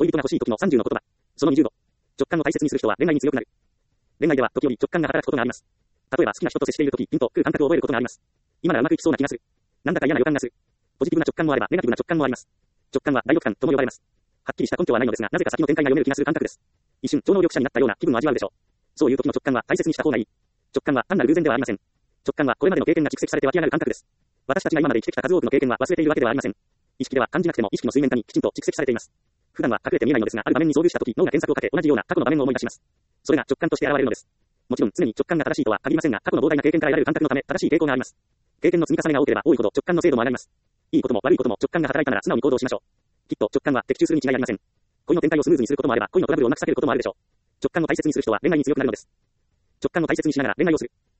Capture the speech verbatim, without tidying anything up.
恋人が欲しい時のさんじゅうの言葉。そのにじゅうど。直感を大切にする人は恋愛に強くなる。恋愛では時折直感が働くことがあります。例えば好きな人と接している時、ピンと来る感覚を覚えることがあります。今ならうまくいきそうな気がする。なんだか嫌な予感がする。ポジティブな直感もあれば、ネガティブな直感もあります。直感は第六感とも呼ばれます。はっきりした根拠はないのですが、なぜか先の展開が読める気がする感覚です。一瞬、超能力者になったような気分を味わうでしょう。そういう時の直感は大切にした方がいい。直感は単なる偶然ではありません。直感はこれまでの経験が蓄積されて湧き上がる感覚です。私たちが今まで生きてきた数多くの経験は忘れているわけではありません。意識では感じなくても意識の水面下にきちんと蓄積されています。普段は隠れて見えないのですが、ある場面に遭遇した時、脳が検索をかけ同じような過去の場面を思い出します。それが直感として現れるのです。もちろん常に直感が正しいとは限りませんが、過去の膨大な経験から得られる感覚のため正しい傾向があります。経験の積み重ねが多ければ多いほど直感の精度も上がります。いいことも悪いことも直感が働いたなら素直に行動しましょう。きっと直感は的中するに違いありません。恋の展開をスムーズにすることもあれば、恋のトラブルをうまく避けることもあるでしょう。直感を大切にする人は恋愛に強くなるのです。直感を大切にしながら恋愛をする。